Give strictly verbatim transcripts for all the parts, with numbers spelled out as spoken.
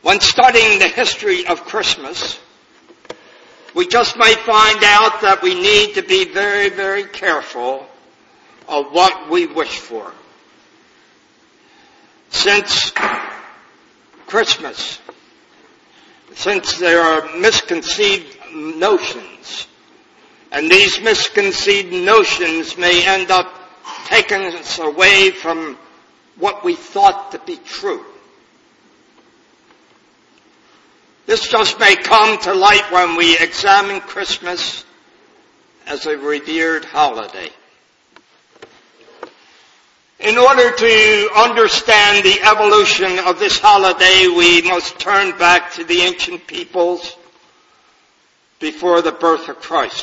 When studying the history of Christmas, we just may find out that we need to be very, very careful of what we wish for. Since Christmas, since there are misconceived notions, and these misconceived notions may end up taking us away from what we thought to be true. This just may come to light when we examine Christmas as a revered holiday. In order to understand the evolution of this holiday, we must turn back to the ancient peoples before the birth of Christ.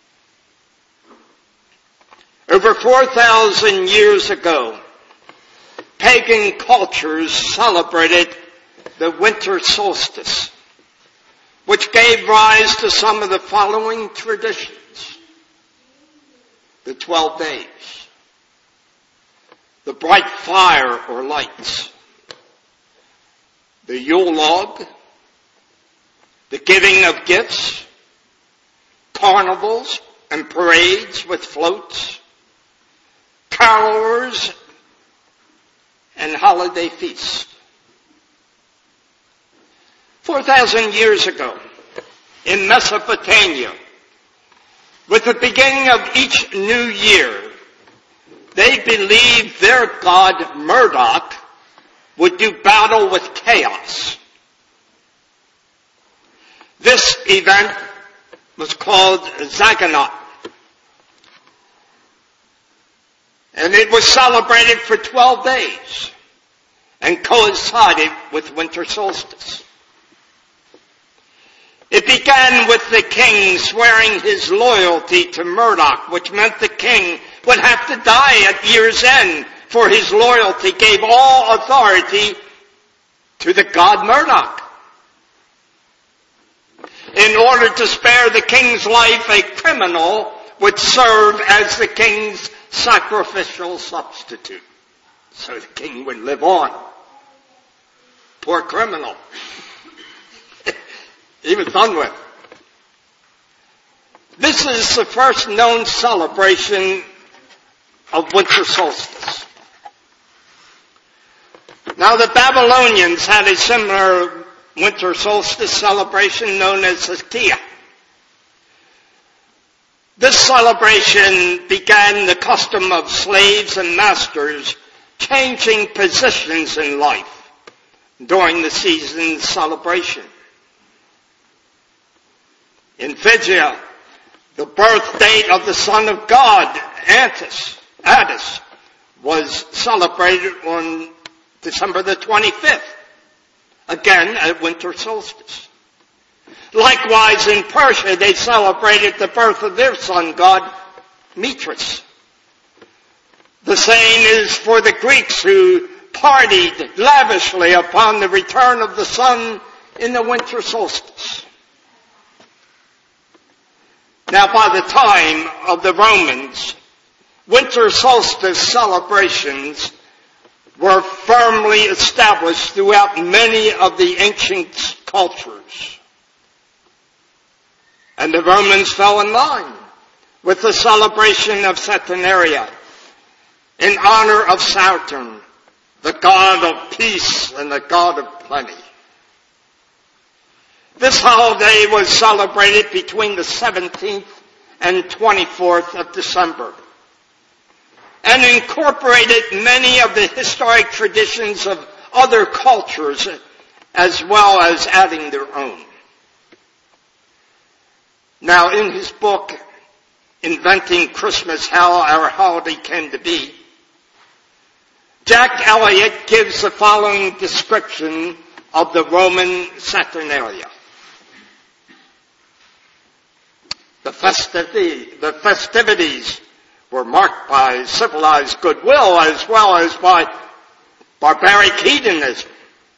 Over four thousand years ago, pagan cultures celebrated the winter solstice, which gave rise to some of the following traditions. The twelve days, the bright fire or lights, the Yule log, the giving of gifts, carnivals and parades with floats, carolers, and holiday feasts. Four thousand years ago, in Mesopotamia, with the beginning of each new year, they believed their god Marduk would do battle with chaos. This event was called Zaganaut, and it was celebrated for twelve days and coincided with winter solstice. It began with the king swearing his loyalty to Marduk, which meant the king would have to die at year's end, for his loyalty gave all authority to the god Marduk. In order to spare the king's life, a criminal would serve as the king's sacrificial substitute, so the king would live on. Poor criminal. He was done with. This is the first known celebration of winter solstice. Now, the Babylonians had a similar winter solstice celebration known as Sakia. This celebration began the custom of slaves and masters changing positions in life during the season's celebration. In Phrygia, the birth date of the son of God, Attis, Attis, was celebrated on December the twenty-fifth, again at winter solstice. Likewise, in Persia, they celebrated the birth of their sun god, Mithras. The same is for the Greeks, who partied lavishly upon the return of the sun in the winter solstice. Now, by the time of the Romans, winter solstice celebrations were firmly established throughout many of the ancient cultures. And the Romans fell in line with the celebration of Saturnalia in honor of Saturn, the god of peace and the god of plenty. This holiday was celebrated between the seventeenth and twenty-fourth of December, and incorporated many of the historic traditions of other cultures, as well as adding their own. Now, in his book, Inventing Christmas, How Our Holiday Came to Be, Jack Elliott gives the following description of the Roman Saturnalia. The, festivity, the festivities were marked by civilized goodwill as well as by barbaric hedonism.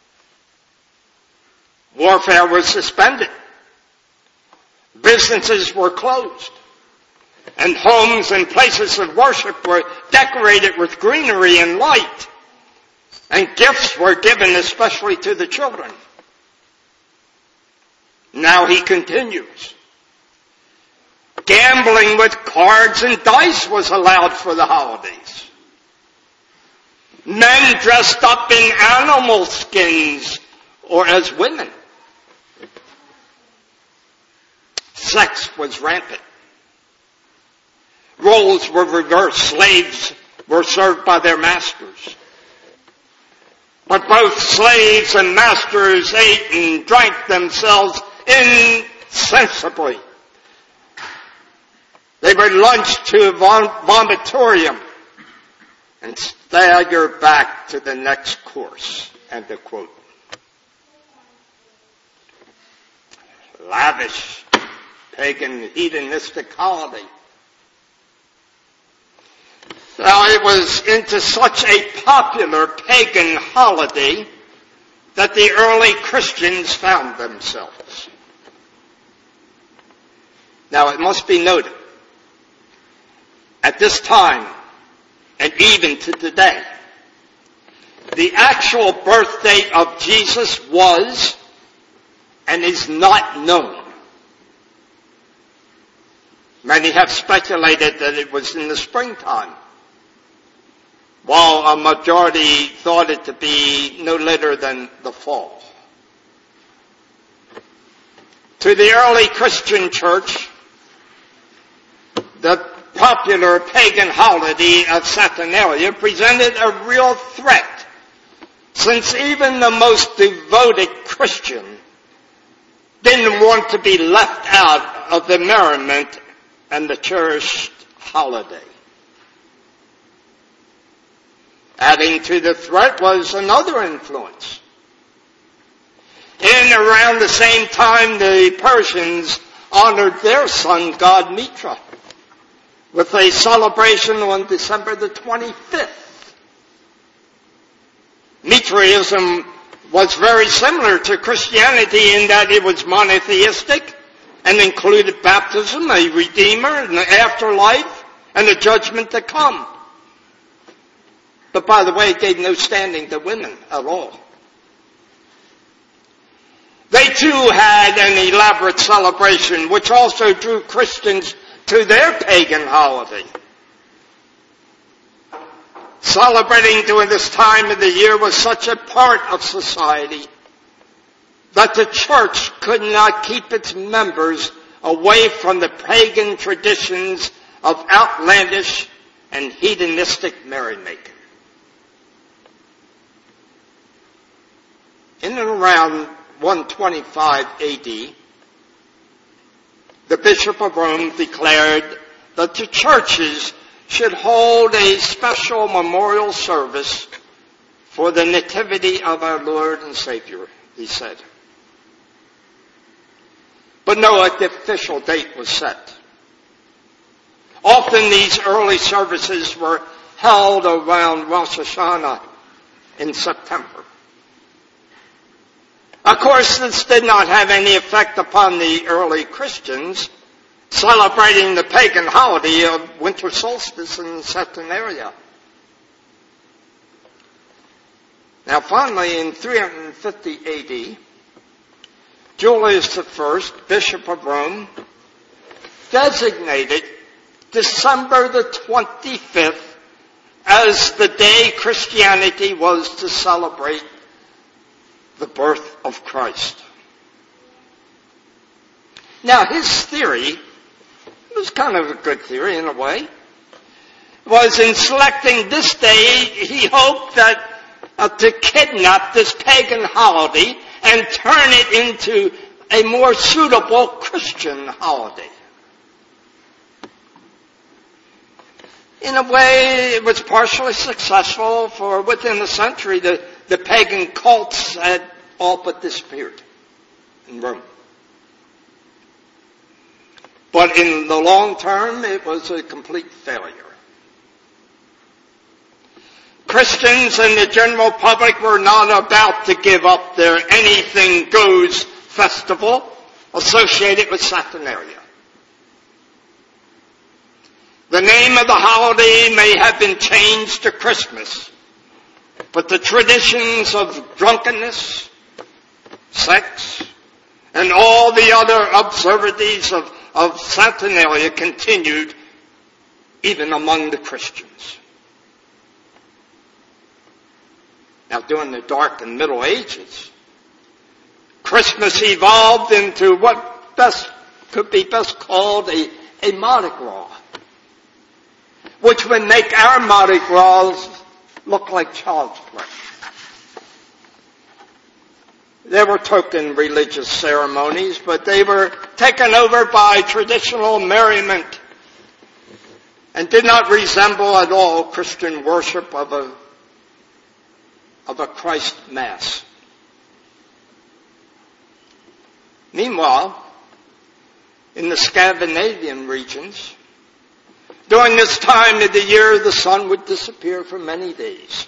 Warfare was suspended. Businesses were closed. And homes and places of worship were decorated with greenery and light. And gifts were given especially to the children. Now he continues. Gambling with cards and dice was allowed for the holidays. Men dressed up in animal skins or as women. Sex was rampant. Roles were reversed. Slaves were served by their masters. But both slaves and masters ate and drank themselves insensibly. They would lunch to a vomitorium and stagger back to the next course. End of quote. Lavish, pagan, hedonistic holiday. Now, it was into such a popular pagan holiday that the early Christians found themselves. Now, it must be noted, at this time, and even to today, the actual birth date of Jesus was and is not known. Many have speculated that it was in the springtime, while a majority thought it to be no later than the fall. To the early Christian church, the popular pagan holiday of Saturnalia presented a real threat, since even the most devoted Christian didn't want to be left out of the merriment and the cherished holiday. Adding to the threat was another influence. In around the same time, the Persians honored their sun god Mitra with a celebration on December the twenty-fifth. Mithraism was very similar to Christianity in that it was monotheistic and included baptism, a redeemer, an afterlife, and a judgment to come. But by the way, it gave no standing to women at all. They too had an elaborate celebration, which also drew Christians to their pagan holiday. Celebrating during this time of the year was such a part of society that the church could not keep its members away from the pagan traditions of outlandish and hedonistic merrymaking. In and around one twenty-five A D, the Bishop of Rome declared that the churches should hold a special memorial service for the nativity of our Lord and Savior, he said. But no official date was set. Often these early services were held around Rosh Hashanah in September. Of course, this did not have any effect upon the early Christians celebrating the pagan holiday of winter solstice in Saturnalia. Now finally, in three fifty A D, Julius the First, Bishop of Rome, designated December the twenty-fifth as the day Christianity was to celebrate the birth of Christ. Now his theory, it was kind of a good theory in a way, was in selecting this day, he hoped that uh, to kidnap this pagan holiday and turn it into a more suitable Christian holiday. In a way, it was partially successful, for within a century, the, the pagan cults had all but disappeared in Rome. But in the long term, it was a complete failure. Christians and the general public were not about to give up their anything goes festival associated with Saturnalia. The name of the holiday may have been changed to Christmas, but the traditions of drunkenness, sex, And all the other absurdities of, of Saturnalia continued even among the Christians. Now, during the Dark and Middle Ages, Christmas evolved into what best could be best called a, a Mardi Gras, which would make our Mardi Gras look like child's play. There were token religious ceremonies, but they were taken over by traditional merriment and did not resemble at all Christian worship of a, of a Christ Mass. Meanwhile, in the Scandinavian regions, during this time of the year, the sun would disappear for many days.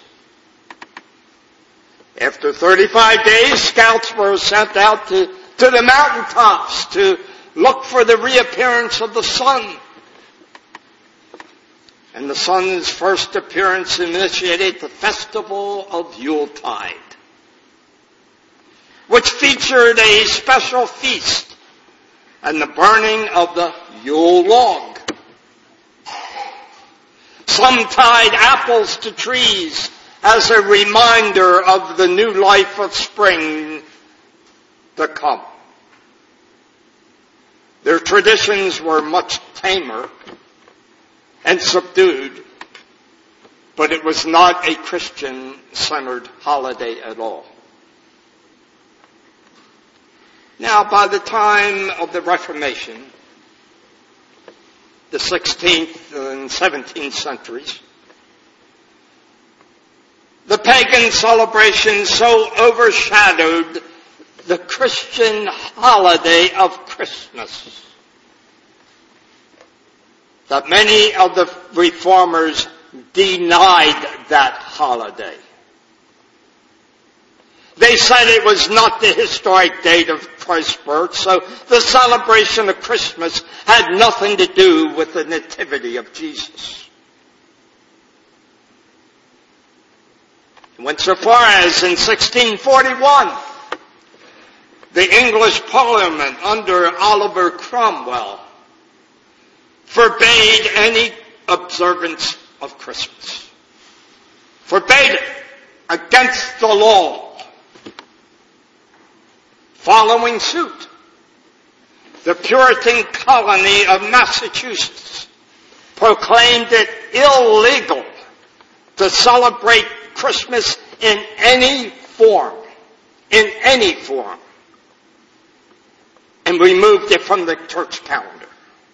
After thirty-five days, scouts were sent out to, to the mountaintops to look for the reappearance of the sun. And the sun's first appearance initiated the festival of Yuletide, which featured a special feast and the burning of the Yule log. Some tied apples to trees as a reminder of the new life of spring to come. Their traditions were much tamer and subdued, but it was not a Christian-centered holiday at all. Now, by the time of the Reformation, the sixteenth and seventeenth centuries, the pagan celebrations so overshadowed the Christian holiday of Christmas that many of the reformers denied that holiday. They said it was not the historic date of Christ's birth, so the celebration of Christmas had nothing to do with the nativity of Jesus. It went so far as in sixteen forty-one, the English Parliament under Oliver Cromwell forbade any observance of Christmas. Forbade it against the law. Following suit, the Puritan colony of Massachusetts proclaimed it illegal to celebrate Christmas in any form, in any form, and removed it from the church calendar.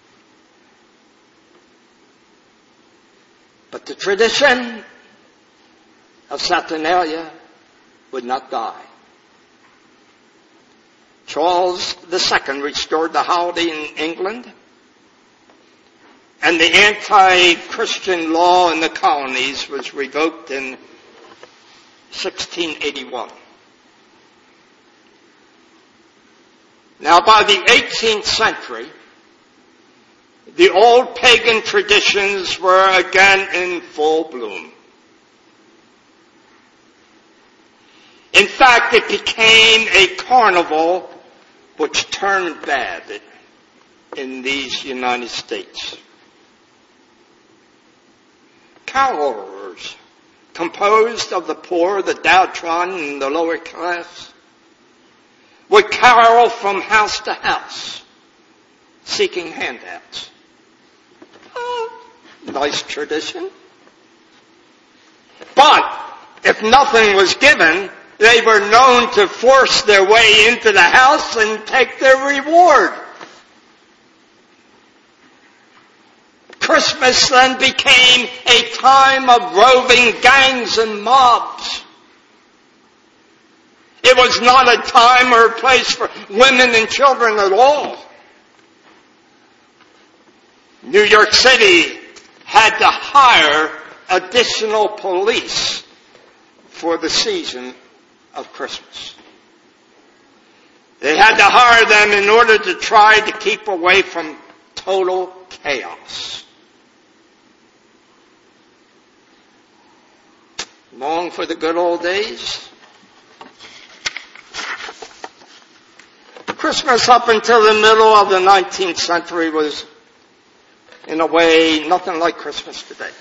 But the tradition of Saturnalia would not die. Charles the Second restored the holiday in England, and the anti-Christian law in the colonies was revoked in sixteen eighty-one. Now, by the eighteenth century, the old pagan traditions were again in full bloom. In fact, it became a carnival which turned bad in these United States. Carolers, composed of the poor, the downtrodden, and the lower class, would carol from house to house, seeking handouts. Oh, nice tradition. But if nothing was given, they were known to force their way into the house and take their reward. Christmas then became a time of roving gangs and mobs. It was not a time or a place for women and children at all. New York City had to hire additional police for the season of Christmas. They had to hire them in order to try to keep away from total chaos. Long for the good old days? Christmas up until the middle of the nineteenth century was, in a way, nothing like Christmas today.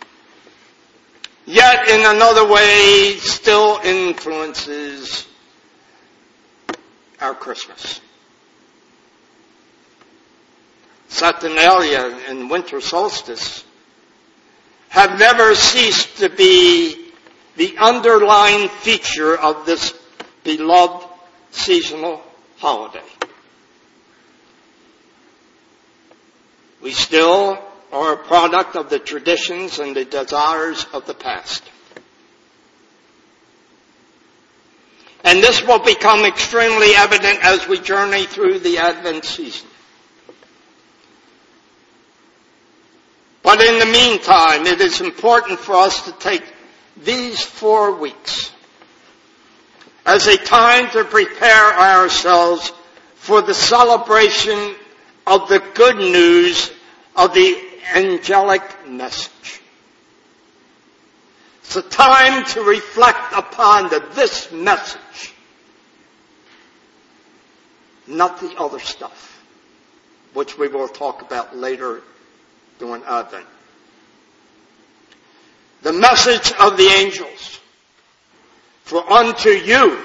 Yet, in another way, still influences our Christmas. Saturnalia and winter solstice have never ceased to be the underlying feature of this beloved seasonal holiday. We still are a product of the traditions and the desires of the past. And this will become extremely evident as we journey through the Advent season. But in the meantime, it is important for us to take these four weeks as a time to prepare ourselves for the celebration of the good news of the angelic message. It's a time to reflect upon the, this message, not the other stuff, which we will talk about later during Advent. The message of the angels. For unto you,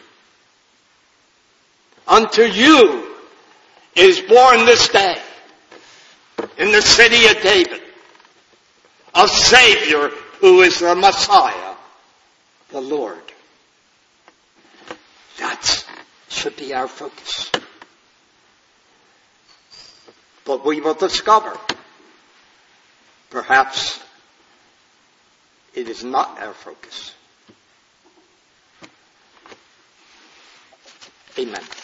unto you is born this day in the city of David a Savior who is the Messiah, the Lord. That should be our focus. But we will discover, perhaps, it is not our focus. Amen.